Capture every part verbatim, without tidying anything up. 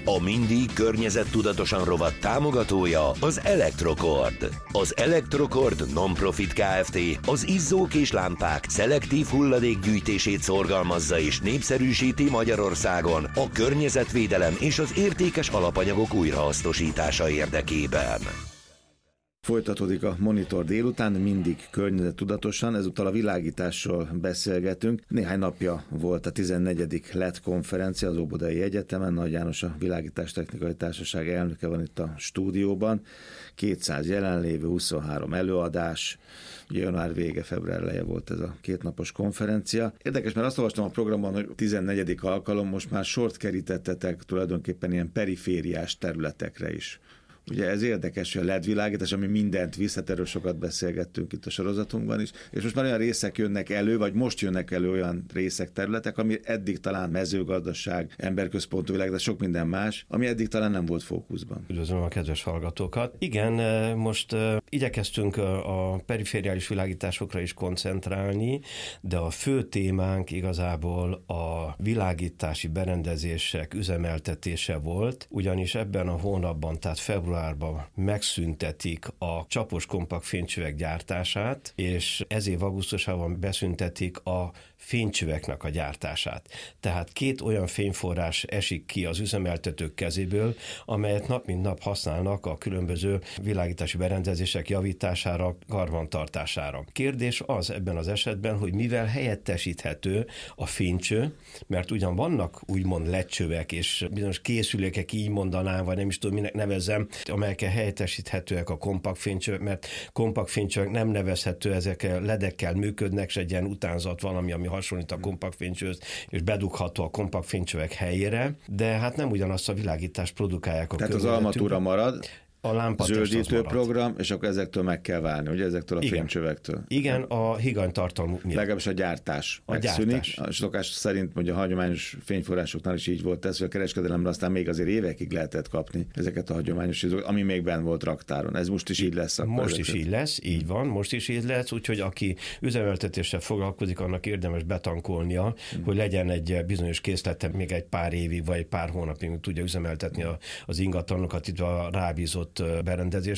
A mindig környezettudatosan rovat támogatója az Electrocord. Az Electrocord Non-Profit Kft. Az izzók és lámpák szelektív hulladékgyűjtését szorgalmazza és népszerűsíti Magyarországon a környezetvédelem és az értékes alapanyagok újrahasznosítása érdekében. Folytatódik a Monitor délután, mindig környezettudatosan, ezúttal a világításról beszélgetünk. Néhány napja volt a tizennegyedik el é dé konferencia az Óbudai Egyetemen, Nagy János, a Világítástechnikai Társaság elnöke van itt a stúdióban. kétszáz jelenlévő, huszonhárom előadás, ugye január vége, február eleje volt ez a kétnapos konferencia. Érdekes, mert azt olvastam a programban, hogy tizennegyedik alkalom, most már sort kerítettetek tulajdonképpen ilyen perifériás területekre is. Ugye ez érdekes, hogy a el é dé világítás, ami mindent visz, hát erről sokat beszélgettünk itt a sorozatunkban is, és most már olyan részek jönnek elő, vagy most jönnek elő olyan részek, területek, ami eddig talán mezőgazdaság, emberközpontú világ, de sok minden más, ami eddig talán nem volt fókuszban. Üdvözlöm a kedves hallgatókat. Igen, most igyekeztünk a perifériális világításokra is koncentrálni, de a fő témánk igazából a világítási berendezések üzemeltetése volt, ugyanis ebben a hónapban, tehát február megszüntetik a csapos kompakt fénycsövek gyártását, és ez év augusztusában beszüntetik a fénycsöveknek a gyártását. Tehát két olyan fényforrás esik ki az üzemeltetők kezéből, amelyet nap mint nap használnak a különböző világítási berendezések javítására, karbantartására. Kérdés az ebben az esetben, hogy mivel helyettesíthető a fénycső, mert ugyan vannak úgymond ledcsövek és bizonyos készülékek, így mondanám, vagy nem is tudom, minek nevezzem, amelyek helyettesíthetőek a kompakt fénycsövek, mert kompakt fénycsövek nem nevezhető, ezek ledekkel működnek, és egy ilyen utánzat valami, ami hasonlít a kompakt fénycsőhöz, és bedugható a kompakt fénycsövek helyére, de hát nem ugyanazt a világítást produkálják a Tehát az armatúra marad, a zöldítő program, és akkor ezektől meg kell válni, ugye ezektől a Igen. fénycsövektől. Igen, a higanytartalmuk miatt. Legalábbis a gyártás a megszűnik. Gyártás. A szokás szerint, hogy a hagyományos fényforrásoknál is így volt ez, hogy a kereskedelemre aztán még azért évekig lehetett kapni ezeket a hagyományos izókat, ami még benn volt raktáron. Ez most is így lesz. Most is így lesz, így van, most is így lesz, úgyhogy aki üzemeltetéssel foglalkozik, annak érdemes betankolnia, hmm. hogy legyen egy bizonyos készlete még egy pár évig, vagy egy pár hónapig tudja üzemeltetni a, az ingatlanokat, itt a rábízott berendezés,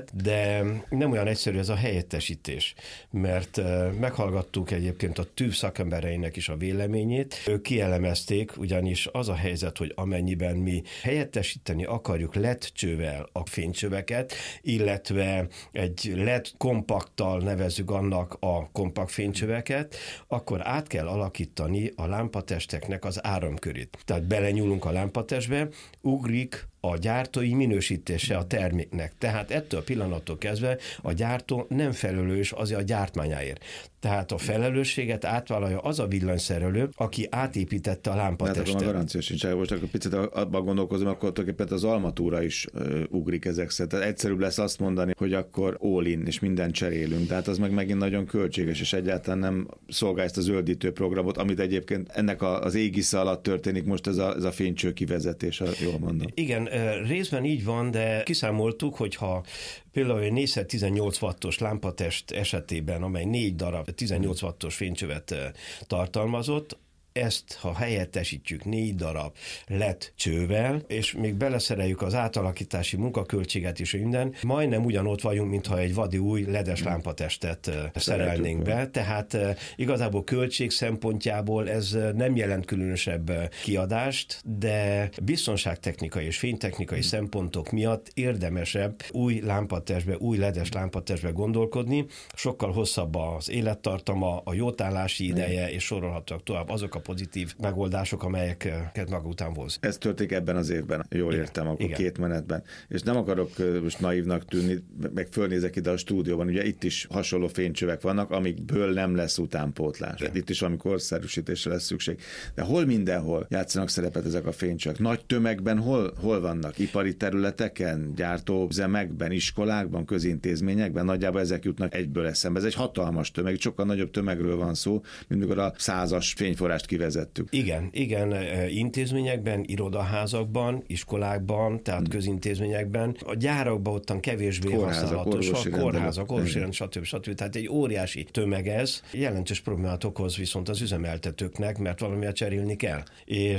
de nem olyan egyszerű ez a helyettesítés, mert meghallgattuk egyébként a TÜV szakembereinek is a véleményét, ők kielemezték, ugyanis az a helyzet, hogy amennyiben mi helyettesíteni akarjuk el é dé csővel a fénycsöveket, illetve egy el é dé kompakttal nevezzük annak a kompakt fénycsöveket, akkor át kell alakítani a lámpatesteknek az áramkörét. Tehát belenyúlunk a lámpatestbe, ugrik a gyártói minősítése a terméknek. Tehát ettől a pillanattól kezdve a gyártó nem felelős azért a gyártmányáért. Tehát a felelősséget átvállalja az a villanyszerelő, aki átépítette a lámpatestet. Hát akkor a garancia sincs. Most akkor picit abban gondolkozom, akkor tulajdonképpen az armatúra is uh, ugrik ezek szerint. Tehát egyszerűbb lesz azt mondani, hogy akkor all-in, és mindent cserélünk. Tehát az meg megint nagyon költséges, és egyáltalán nem szolgál ezt a zöldítő programot, amit egyébként ennek a, az égisze alatt történik most ez a, ez a fénycső kivezetés, jól mondom. Igen, részben így van, de kiszámoltuk, hogyha például egy négy tizennyolc wattos lámpatest esetében, amely négy darab tizennyolc wattos fénycsövet tartalmazott, ezt, ha helyettesítjük négy darab el é dé csővel, és még beleszereljük az átalakítási munkaköltséget is minden, majdnem ugyanott vagyunk, mintha egy vadi új ledes lámpatestet szerelnénk be, tehát igazából költség szempontjából ez nem jelent különösebb kiadást, de biztonságtechnikai és fénytechnikai hmm. szempontok miatt érdemesebb új lámpatestbe, új ledes lámpatestbe gondolkodni, sokkal hosszabb az élettartama, a jótállási ideje, hmm. és sorolhatóak tovább azok a pozitív megoldások, amelyeket maga után hoz. Ez történik ebben az évben, jól Igen. értem, akkor Igen. két menetben. És nem akarok most naívnak tűnni, meg fölnézek ide a stúdióban, ugye itt is hasonló fénycsövek vannak, amikből nem lesz utánpótlás. Igen. Itt is valami korszerűsítésre lesz szükség. De hol mindenhol játszanak szerepet ezek a fénycsövek? Nagy tömegben hol, hol vannak? Ipari területeken, gyártóüzemekben, iskolákban, közintézményekben? Nagyjából ezek jutnak egyből eszembe. Ez egy hatalmas tömeg, sokkal nagyobb tömegről van szó, mint mikor a százas fényforrást kivezettük. Igen, igen, intézményekben, irodaházakban, iskolákban, tehát hmm. közintézményekben, a gyárakban ottan kevésbé kórházak, használatos, kórházak, orvosi rend, stb. stb. Tehát egy óriási tömeg ez, jelentős problémát okoz viszont az üzemeltetőknek, mert valamiért cserélni kell. És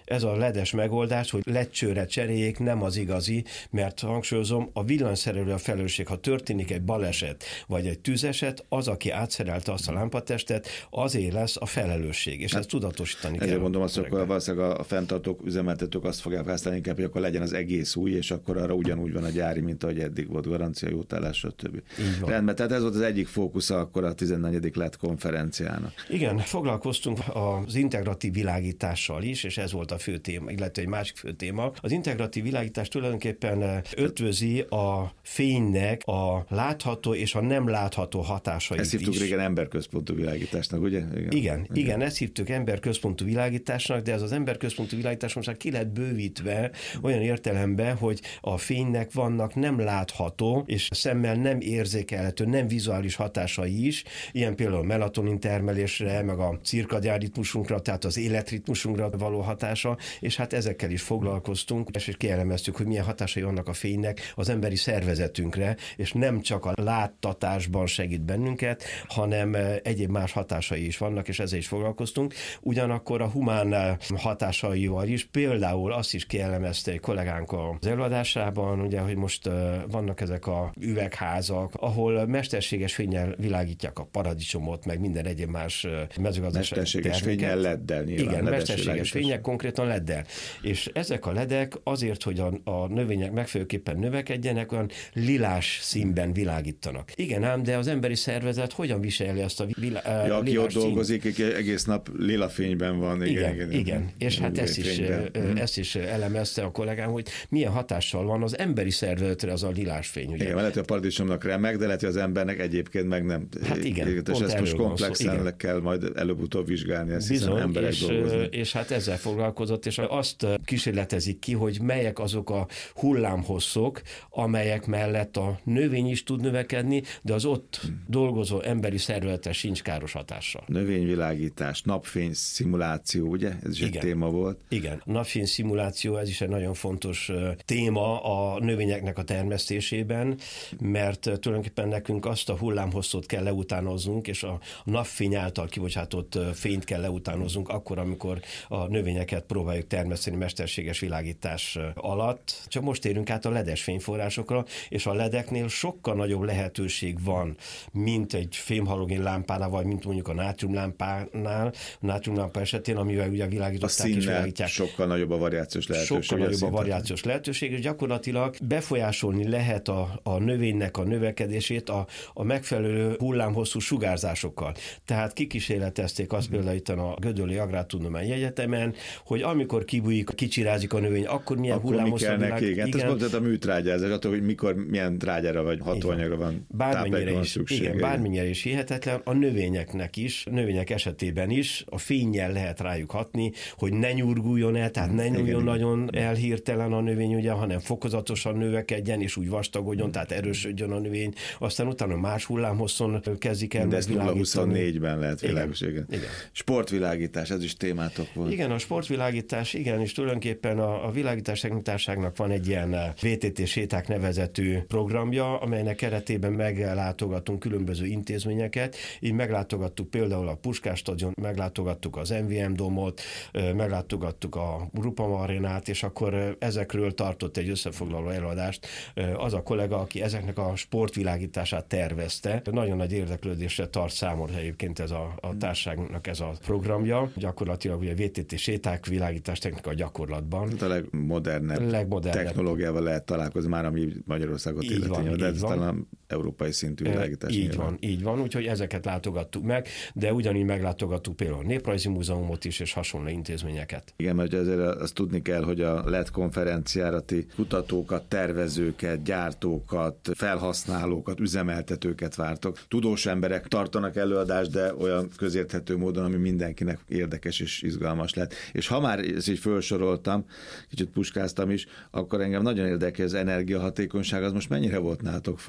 ez a ledes megoldás, hogy ledcsőre cseréljék, nem az igazi, mert hangsúlyozom, a villanyszerelő a felelősség, ha történik egy baleset, vagy egy tűzeset, az, aki átszerelte azt a lámpatestet, azért lesz a felelősség, és hát, ezt tudatosítani kell. Ezért mondom azt, hogy valószínűleg a fenntartók, üzemeltetők azt fogják használni inkább, hogy akkor legyen az egész új, és akkor arra ugyanúgy van a gyári, mint ahogy eddig volt, garancia, jótállás, stb. Rendben, tehát ez volt az egyik fókusza akkor a tizennegyedik lett konferenciának. Igen, foglalkoztunk az integratív világítással is, és ez volt a fő téma, illetve egy másik fő téma. Az integratív világítás tulajdonképpen ötvözi a fénynek a látható és a nem látható hatásait is. Ezt hívtuk régen emberközpontú világításnak, ugye? Igen, igen, igen, igen, ezt hívtuk emberközpontú világításnak, de ez az emberközpontú világítás most már ki lett bővítve olyan értelemben, hogy a fénynek vannak nem látható és szemmel nem érzékelhető, nem vizuális hatásai is, ilyen például melatonin termelésre, meg a cirkadián ritmusunkra, tehát az életritmusunkra való hatása, és hát ezekkel is foglalkoztunk, és kielemeztük, hogy milyen hatásai vannak a fénynek az emberi szervezetünkre, és nem csak a láttatásban segít bennünket, hanem egyéb más hatásai is vannak, és ezzel is foglalkoztunk. Ugyanakkor a humán hatásaival is, például azt is kielemezte egy kollégánk az előadásában, ugye, hogy most vannak ezek a üvegházak, ahol mesterséges fénnyel világítják a paradicsomot, meg minden egyéb más mezőgazdasági mesterséges fénnyel leddel nyilván. Igen, mesterséges fények, konkrétan leddel. És ezek a ledek azért, hogy a, a növények megfelelőképpen növekedjenek, olyan lilás színben világítanak. Igen ám, de az emberi szervezet hogyan viseli ezt a vilá, ja, aki lilás ott színt? Dolgozik, egész nap lila fényben van. Igen, igen, igen. igen. És hát ezt is, ezt is elemezte a kollégám, hogy milyen hatással van az emberi szervezetre az a lilás fény. Ugye? Igen, lehet, hogy a paradicsomnak remek, de lehet, hogy az embernek egyébként meg nem. Hát igen, és ezt most komplexen le kell majd előbb-utóbb vizsgálni, ezt Bizony, hiszen emberek és, dolgoznak. És hát ezzel foglalkozott, és azt kísérletezik ki, hogy melyek azok a hullámhosszok, amelyek mellett a növény is tud növekedni, de az ott dolgozó emberi szervezetre sincs káros hatással. Növényvilágítás, napfény szimuláció, ugye? Ez is igen. Egy téma volt. Igen, napfény szimuláció, ez is egy nagyon fontos téma a növényeknek a termesztésében, mert tulajdonképpen nekünk azt a hullámhosszot kell leutánoznunk, és a napfény által kibocsátott fényt kell leutánoznunk akkor, amikor a növényeket próbáljuk termeszteni mesterséges világítás alatt. Csak most érünk át a ledes fényforrásokra, és a ledeknél sokkal nagyobb lehetőség van, mint egy fémhalogén lámpánál, vagy mint mondjuk a nátriumlámpánál, a nátriumlámpa esetén, amivel ugye világították és világítják. Sokkal nagyobb a variációs lehetőség. Sokkal nagyobb a variációs lehetőség, és gyakorlatilag befolyásolni lehet a, a növénynek a növekedését a, a megfelelő hullámhosszú sugárzásokkal. Tehát kikísérletezték azt például itt a Gödöllői Agrártudományi Egyetemen, hogy amikor kibújik, kicsirázik a növény, akkor milyen hullámhosszú a világ... Igen, igen. Ez mondtad a műtrágyázás, attól, hogy mikor milyen trágyára vagy hatóanyagra van, bármennyire van is, szükség. Igen, bármennyire is hihetetlen, a növényeknek is, a növények esetében is a fénnyel lehet rájuk hatni, hogy ne nyurguljon el, tehát ne nyúljon nagyon elhirtelen a növény, ugye, hanem fokozatosan növekedjen, és úgy vastagodjon, tehát erősödjön a növény, aztán utána más hullámhosszon kezdik el megvilágítani. De ezt nulla huszonnégyben lehet világos, igen. igen. Sportvilágítás, ez is témátok volt. Igen, a sportvilágítás, igen, és tulajdonképpen a, a világítás technikátságnak van egy ilyen vé té té séták nevezetű programja, amelynek keretében meglátogatunk különböző intézményeket, így meglátogattuk például a Puskás stadion, meglátogattuk az em vé em Domot, meglátogattuk a Grupama arénát, és akkor ezekről tartott egy összefoglaló előadást az a kollega, aki ezeknek a sportvilágítását tervezte. Nagyon nagy érdeklődésre tart számon egyébként ez a, a társaságnak ez a programja. Gyakorlatilag ugye vé té té séták, világítás technika gyakorlatban. A legmodernebb, legmodernebb technológiával lehet találkozni már, ami Magyarországot illeti, de ez talán európai szintű világítás. Így van, így van, úgyhogy ezeket látogattuk meg, de ugyanígy meglátogattuk például a Néprajzi Múzeumot is, és hasonló intézményeket. Igen, mert azért azt tudni kell, hogy a lett konferenciára ti kutatókat, tervezőket, gyártókat, felhasználókat, üzemeltetőket vártok. Tudós emberek tartanak előadást, de olyan közérthető módon, ami mindenkinek érdekes és izgalmas lett. És ha már ezt így felsoroltam, kicsit puskáztam is, akkor engem nagyon érdekel, az energiahatékonyság, az most mennyire volt nálatok fókuszban?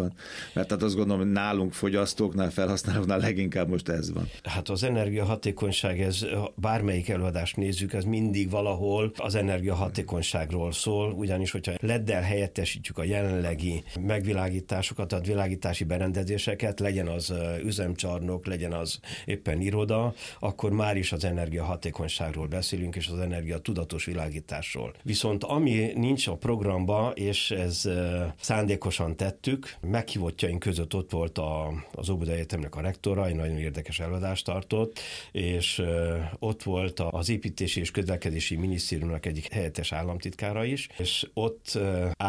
van. Mert hát azt gondolom, hogy nálunk fogyasztóknál, felhasználóknál leginkább most ez van. Hát az energiahatékonyság, ez bármelyik előadást nézzük, ez mindig valahol az energiahatékonyságról szól, ugyanis, hogyha leddel helyettesítjük a jelenlegi megvilágításokat, a világítási berendezéseket, legyen az üzemcsarnok, legyen az éppen iroda, akkor már is az energiahatékonyságról beszélünk, és az energia tudatos világításról. Viszont ami nincs a programba, és ez szándékosan tettük, meghívottjaink között ott volt a, az Óbudai Egyetemnek a rektora, egy nagyon érdekes előadást tartott, és ott volt az Építési és Közlekedési Minisztériumnak egyik helyettes államtitkára is, és ott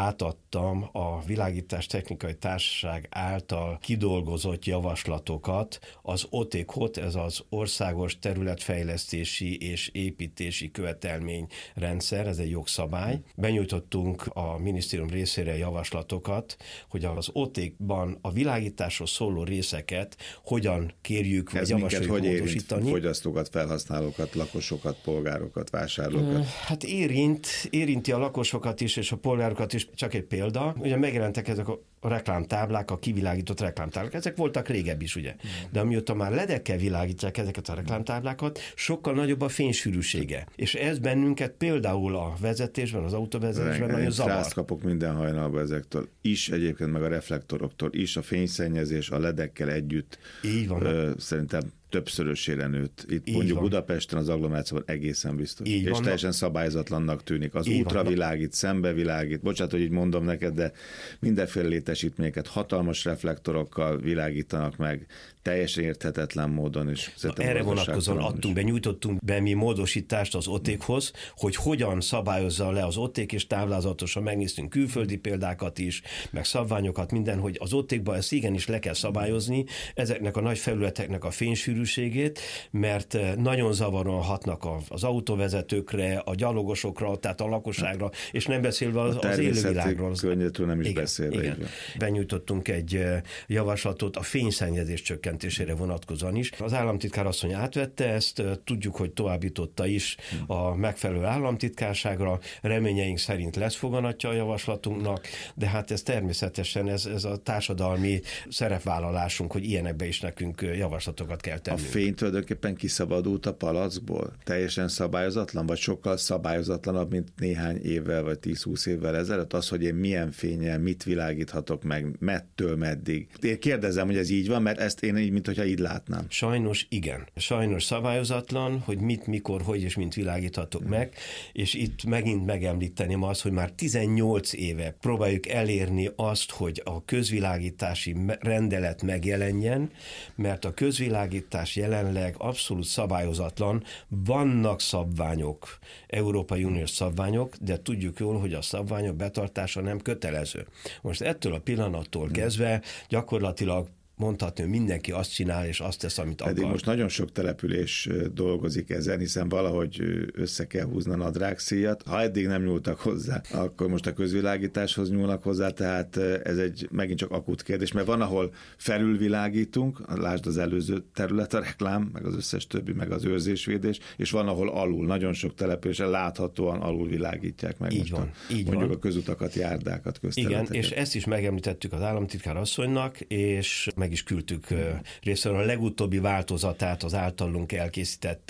átadtam a Világítás Technikai Társaság által kidolgozott javaslatokat az o té ká o té, ez az Országos Területfejlesztési és Építési Követelményrendszer, ez egy jogszabály. Benyújtottunk a minisztérium részére javaslatokat, hogy az o té ká-ban a világításról szóló részeket hogyan kérjük, vagy javasoljuk hogy módosítani. Érint fogyasztókat, felhasználókat, lakosokat, polgárokat, vásárlókat? Hát érint, érinti a lakosokat is, és a polgárokat is. Csak egy példa, ugye megjelentek ezek a a reklámtáblák, a kivilágított reklámtáblák. Ezek voltak régebb is, ugye. De amióta már ledekkel világítják ezeket a reklámtáblákat, sokkal nagyobb a fénysűrűsége. És ez bennünket például a vezetésben, az autóvezetésben nagyon zavar. Rász kapok minden hajnalba ezektől is, egyébként meg a reflektoroktól is, a fényszennyezés a ledekkel együtt. Így van. Ö, szerintem többszörösére nőtt. Itt Így mondjuk van. Budapesten az agglomerációban egészen biztos. Így és van. teljesen szabályzatlannak tűnik. Az Így útra van. világít, szembe világít. Bocsánat, hogy így mondom neked, de mindenféle létesítményeket hatalmas reflektorokkal világítanak meg, teljesen érthetetlen módon is. Erre vonatkozóan adtunk be, nyújtottunk be mi módosítást az o té ká-hoz, hogy hogyan szabályozza le az o té ká, és táblázatosan megnéztünk külföldi példákat is, meg szabványokat, minden, hogy az o té ká-ba ezt igenis le kell szabályozni, ezeknek a nagy felületeknek a fénysűrűségét, mert nagyon zavaróan hatnak az autóvezetőkre, a gyalogosokra, tehát a lakosságra, és nem beszélve az, az élővilágról. A környezetről nem is igen, beszélve. Igen. Benyújtottunk egy javaslatot a fényszennyezés csökkentésére vonatkozóan is. Az államtitkár asszony átvette ezt, tudjuk, hogy továbbította is a megfelelő államtitkárságra, reményeink szerint lesz foganatja a javaslatunknak, de hát ez természetesen ez, ez a társadalmi szerepvállalásunk, hogy ilyenekbe is nekünk javaslatokat kell tennünk. A fény tulajdonképpen kiszabadult a palackból? Teljesen szabályozatlan, vagy sokkal szabályozatlanabb, mint néhány évvel, vagy tíz-húsz évvel ezelőtt? Az, hogy én milyen fénnyel, mit világíthatok meg, mettől meddig. Én kérdezem, hogy ez így van, mert ezt én így, mintha így látnám. Sajnos igen. Sajnos szabályozatlan, hogy mit, mikor, hogy és mint világíthatok hmm. meg, és itt megint megemlíteném azt, hogy már tizennyolc éve próbáljuk elérni azt, hogy a közvilágítási rendelet megjelenjen, mert a közvilágítás jelenleg abszolút szabályozatlan, vannak szabványok, Európai Uniós szabványok, de tudjuk jól, hogy a szabványok betartása nem kötelező. Most ettől a pillanattól kezdve gyakorlatilag mondhatni, hogy mindenki azt csinál, és azt tesz, amit akar. Pedig most nagyon sok település dolgozik ezen, hiszen valahogy össze kell húzni a nadrágszíjat. Ha eddig nem nyúltak hozzá, akkor most a közvilágításhoz nyúlnak hozzá, tehát ez egy megint csak akut kérdés, mert van, ahol felülvilágítunk, lásd az előző terület, a reklám, meg az összes többi, meg az őrzésvédés, és van, ahol alul, nagyon sok településen láthatóan alul világítják meg. Így most van, a, így mondjuk van. a közutakat, járdákat, közterületeket. Igen, és ezt is megemlítettük az államtitkár asszonynak, és meg is küldtük részről a legutóbbi változatát az általunk elkészített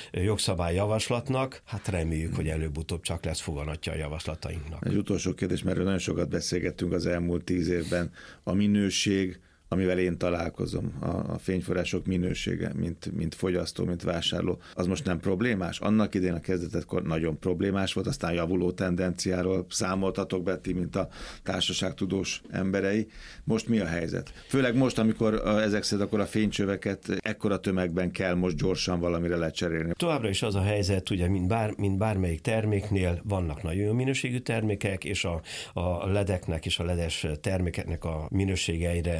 jogszabályjavaslatnak. Hát reméljük, hogy előbb-utóbb csak lesz foganatja a javaslatainknak. Egy utolsó kérdés, mert nagyon sokat beszélgettünk az elmúlt tíz évben. A minőség, amivel én találkozom, a, a fényforrások minősége, mint, mint fogyasztó, mint vásárló, az most nem problémás? Annak idején a kezdetekkor nagyon problémás volt, aztán javuló tendenciáról számoltatok be ti, mint a társaságtudós emberei. Most mi a helyzet? Főleg most, amikor ezek szerint akkor a fénycsöveket ekkora tömegben kell most gyorsan valamire lecserélni. Továbbra is az a helyzet, ugye, mint, bár, mint bármelyik terméknél vannak nagyon jó minőségű termékek, és a, a ledeknek és a ledes termékeknek a minőségeire javul.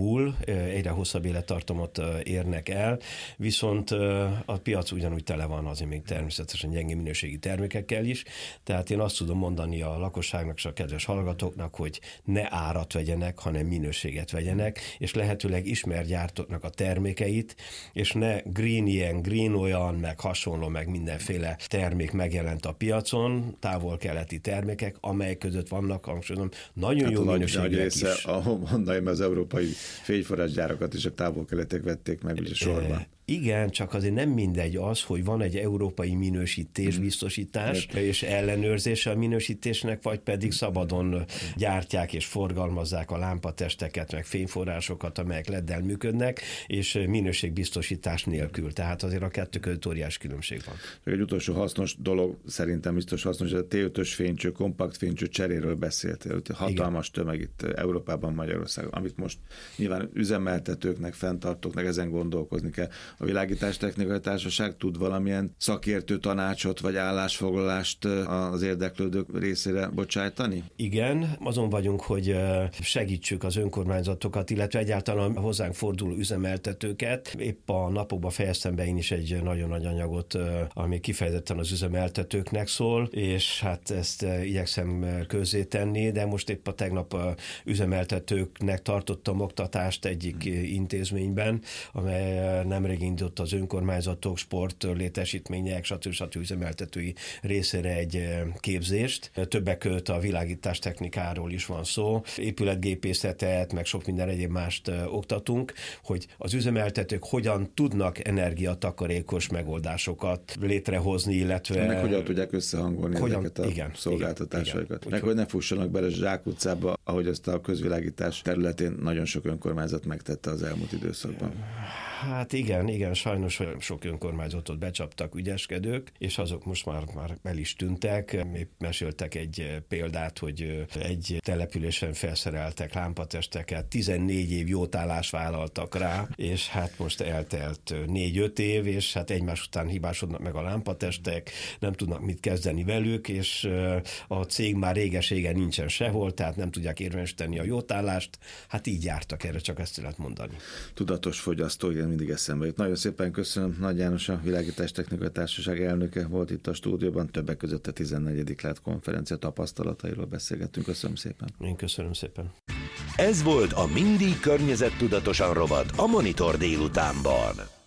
javul, egyre hosszabb élettartamot érnek el, viszont a piac ugyanúgy tele van azért még természetesen gyenge minőségi termékekkel is, tehát én azt tudom mondani a lakosságnak és a kedves hallgatóknak, hogy ne árat vegyenek, hanem minőséget vegyenek, és lehetőleg ismert gyártóknak a termékeit, és ne green ilyen, green olyan, meg hasonló, meg mindenféle termék megjelent a piacon, távol-keleti termékek, amelyek között vannak, hangsúlyozom, nagyon hát jó minőségűek is. A mondaim, az európai fényforrásgyárakat is a távol-keletek vették meg ugye sorban. Igen, csak azért nem mindegy az, hogy van egy európai minősítés, biztosítás mm. és ellenőrzése a minősítésnek, vagy pedig szabadon gyártják és forgalmazzák a lámpatesteket, meg fényforrásokat, amelyek leddel működnek, és minőségbiztosítás nélkül. Tehát azért a kettő között óriás különbség van. Egy utolsó hasznos dolog, szerintem biztos hasznos, hogy a té ötös fénycső, kompakt fénycső cseréről beszéltél. Hatalmas Igen. tömeg itt Európában, Magyarországon, amit most nyilván üzemeltetőknek, fenntartóknak ezen gondolkozni kell. A Világítástechnikai Társaság tud valamilyen szakértő tanácsot vagy állásfoglalást az érdeklődők részére bocsájtani? Igen, azon vagyunk, hogy segítsük az önkormányzatokat, illetve egyáltalán hozzánk forduló üzemeltetőket. Épp a napokban fejeztem be én is egy nagyon nagy anyagot, ami kifejezetten az üzemeltetőknek szól, és hát ezt igyekszem közzétenni, de most épp a tegnap üzemeltetőknek tartottam oktatást egyik intézményben, amely nemrég indult az önkormányzatok, sport, létesítmények, stb. stb. Üzemeltetői részére egy képzést. Többek között a világítástechnikáról is van szó, épületgépészetet, meg sok minden egyéb mást oktatunk, hogy az üzemeltetők hogyan tudnak energiatakarékos megoldásokat létrehozni, illetve... Meg hogyan tudják összehangolni hogyan, ezeket a igen, szolgáltatásaikat. Igen, meg hogy ne fussanak bele zsákutcába, ahogy azt a közvilágítás területén nagyon sok önkormányzat megtette az elmúlt időszakban. Hát igen, igen, sajnos sok önkormányzatot becsaptak ügyeskedők, és azok most már, már el is tűntek. Épp meséltek egy példát, hogy egy településen felszereltek lámpatesteket, tizennégy év jótállást vállaltak rá, és hát most eltelt négy-öt év, és hát egymás után hibásodnak meg a lámpatestek, nem tudnak mit kezdeni velük, és a cég már réges-régen nincsen sehol, tehát nem tudják érvényesíteni a jótállást. Hát így jártak, erre csak ezt lehet mondani. Tudatos fogyasztó, igen, mindig eszembe jut. Nagyon szépen köszönöm. Nagy János, a Világítástechnikai Társaság elnöke volt itt a stúdióban, többek között a tizennegyedik lett konferencia tapasztalatairól beszélgettünk. Köszönöm szépen. Én köszönöm szépen. Ez volt a Mindig környezettudatosan rovat a Monitor délutánban.